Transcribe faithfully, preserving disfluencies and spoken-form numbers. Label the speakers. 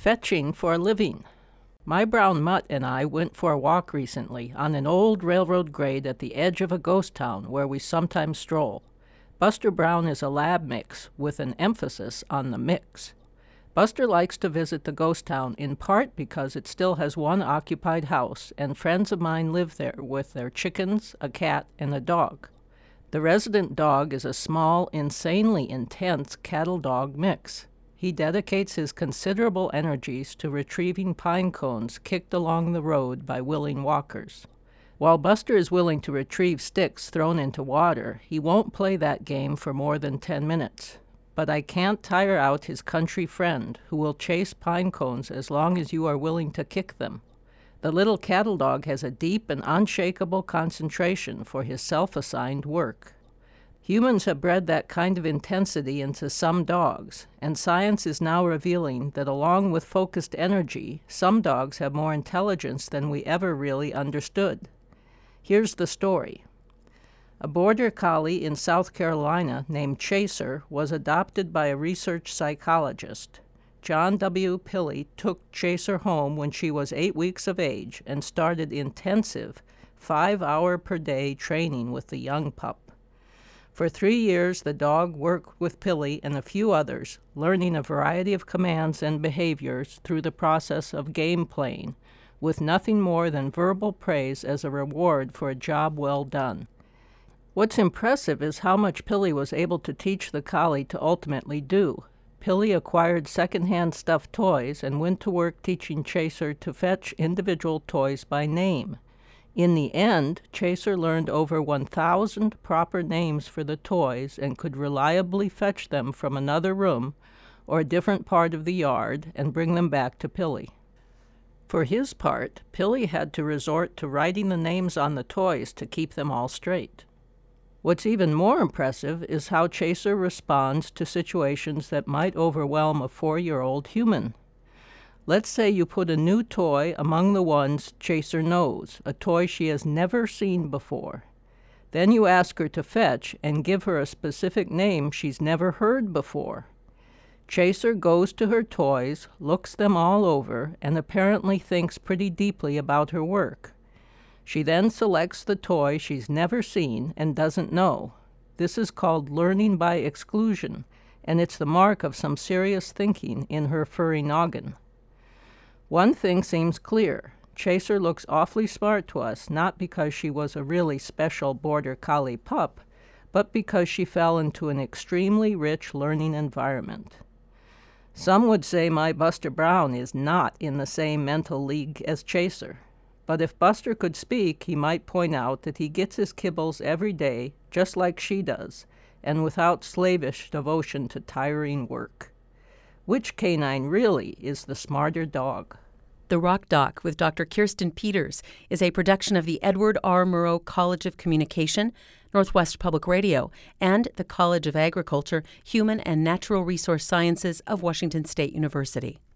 Speaker 1: Fetching for a living. My brown mutt and I went for a walk recently on an old railroad grade at the edge of a ghost town where we sometimes stroll. Buster Brown is a lab mix with an emphasis on the mix. Buster likes to visit the ghost town in part because it still has one occupied house, and friends of mine live there with their chickens, a cat, and a dog. The resident dog is a small, insanely intense cattle dog mix. He dedicates his considerable energies to retrieving pine cones kicked along the road by willing walkers. While Buster is willing to retrieve sticks thrown into water, he won't play that game for more than ten minutes. But I can't tire out his country friend, who will chase pine cones as long as you are willing to kick them. The little cattle dog has a deep and unshakable concentration for his self-assigned work. Humans have bred that kind of intensity into some dogs, and science is now revealing that along with focused energy, some dogs have more intelligence than we ever really understood. Here's the story. A border collie in South Carolina named Chaser was adopted by a research psychologist. John W. Pilley took Chaser home when she was eight weeks of age and started intensive, five-hour-per-day training with the young pup. For three years, the dog worked with Pilley and a few others, learning a variety of commands and behaviors through the process of game playing, with nothing more than verbal praise as a reward for a job well done. What's impressive is how much Pilley was able to teach the collie to ultimately do. Pilley acquired secondhand stuffed toys and went to work teaching Chaser to fetch individual toys by name. In the end, Chaser learned over one thousand proper names for the toys and could reliably fetch them from another room or a different part of the yard and bring them back to Pilley. For his part, Pilley had to resort to writing the names on the toys to keep them all straight. What's even more impressive is how Chaser responds to situations that might overwhelm a four-year-old human. Let's say you put a new toy among the ones Chaser knows, a toy she has never seen before. Then you ask her to fetch and give her a specific name she's never heard before. Chaser goes to her toys, looks them all over, and apparently thinks pretty deeply about her work. She then selects the toy she's never seen and doesn't know. This is called learning by exclusion, and it's the mark of some serious thinking in her furry noggin. One thing seems clear. Chaser looks awfully smart to us, not because she was a really special border collie pup, but because she fell into an extremely rich learning environment. Some would say my Buster Brown is not in the same mental league as Chaser. But if Buster could speak, he might point out that he gets his kibbles every day, just like she does, and without slavish devotion to tiring work. Which canine really is the smarter dog?
Speaker 2: The Rock Doc with Doctor Kirsten Peters is a production of the Edward R. Murrow College of Communication, Northwest Public Radio, and the College of Agriculture, Human and Natural Resource Sciences of Washington State University.